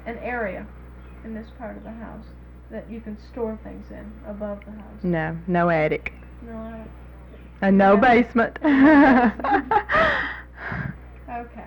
an area in this part of the house that you can store things in above the house? No, no attic. No attic. And no basement. Okay.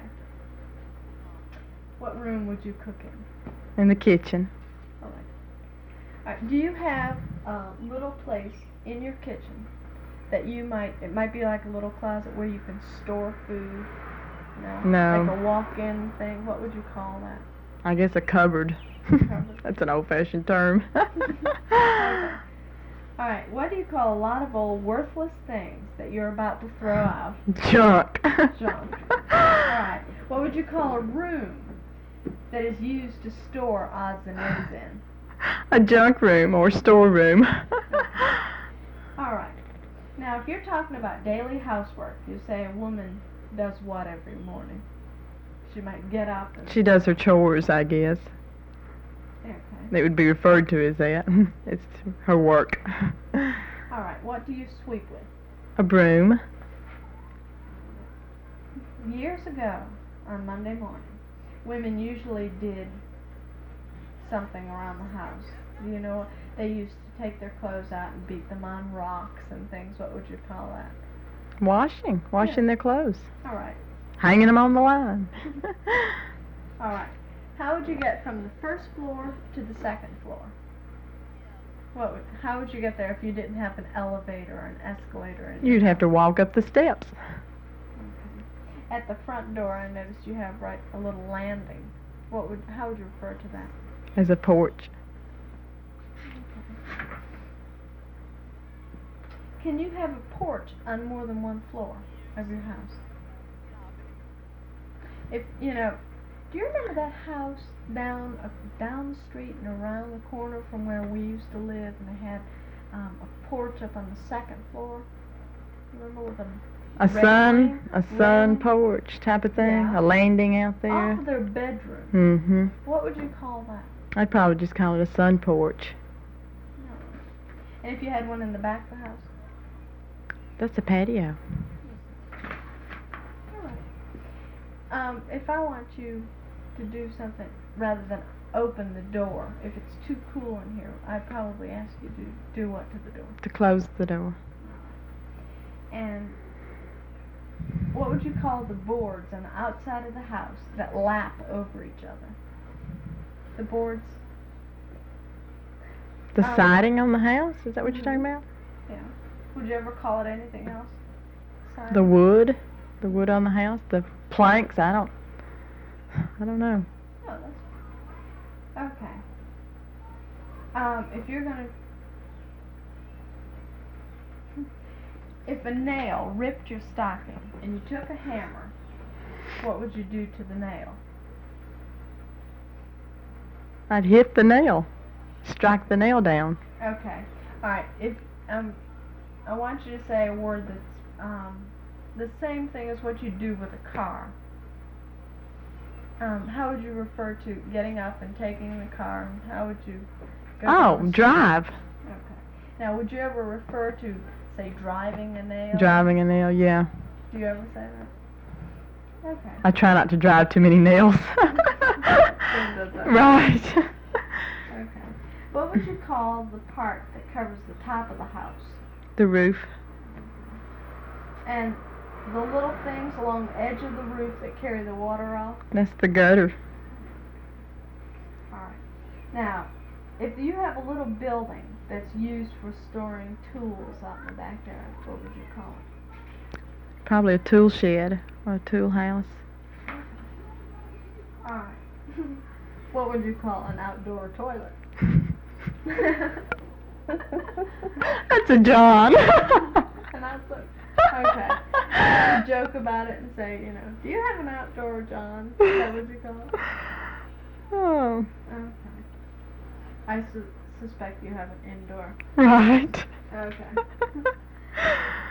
What room would you cook in? In the kitchen. All right. Do you have a little place in your kitchen that it might be like a little closet where you can store food? No. Like a walk-in thing? What would you call that? I guess a cupboard. Cupboard. That's an old-fashioned term. Okay. All right. What do you call a lot of old worthless things that you're about to throw out? Junk. Junk. All right. What would you call a room that is used to store odds and ends in? A junk room or storeroom. All right. Now, if you're talking about daily housework, you say a woman does what every morning? She might get up and... She does her chores, I guess. Okay. It would be referred to as that. It's her work. All right. What do you sweep with? A broom. Years ago, on Monday morning, women usually did something around the house. You know, they used to take their clothes out and beat them on rocks and things. What would you call that? Washing their clothes. All right. Hanging them on the line. All right. How would you get from the first floor to the second floor? How would you get there if you didn't have an elevator or an escalator? You'd have to walk up the steps. Okay. At the front door, I noticed you have a little landing. How would you refer to that? As a porch. Okay. Can you have a porch on more than one floor of your house? Do you remember that house down the street and around the corner from where we used to live, and they had a porch up on the second floor? Remember with a sun porch type of thing, yeah. A landing out there. Off of their bedroom. Mm-hmm. What would you call that? I'd probably just call it a sun porch. No. And if you had one in the back of the house? That's a patio. All right. If I want you to do something rather than open the door, if it's too cool in here, I'd probably ask you to do what to the door? To close the door. And what would you call the boards on the outside of the house that lap over each other? The boards? The siding on the house? Is that what you're talking about? Yeah. Would you ever call it anything else? Siding? The wood on the house, the planks. I don't know. Oh, that's okay. If a nail ripped your stocking and you took a hammer, what would you do to the nail? I'd hit the nail. Strike the nail down. Okay. All right. If I want you to say a word that's the same thing as what you do with a car. How would you refer to getting up and taking the car? How would you go down the street? Drive. Okay. Now, would you ever refer to, say, driving a nail? Driving a nail, yeah. Do you ever say that? Okay. I try not to drive too many nails. Right. Okay. What would you call the part that covers the top of the house? The roof. And the little things along the edge of the roof that carry the water off? That's the gutter. All right. Now, if you have a little building that's used for storing tools out in the backyard, what would you call it? Probably a tool shed or a tool house. All right. What would you call an outdoor toilet? That's a John. And okay. You joke about it and say, do you have an outdoor John? Is that what you call it? Oh. Okay. I suspect you have an indoor. Right. Okay.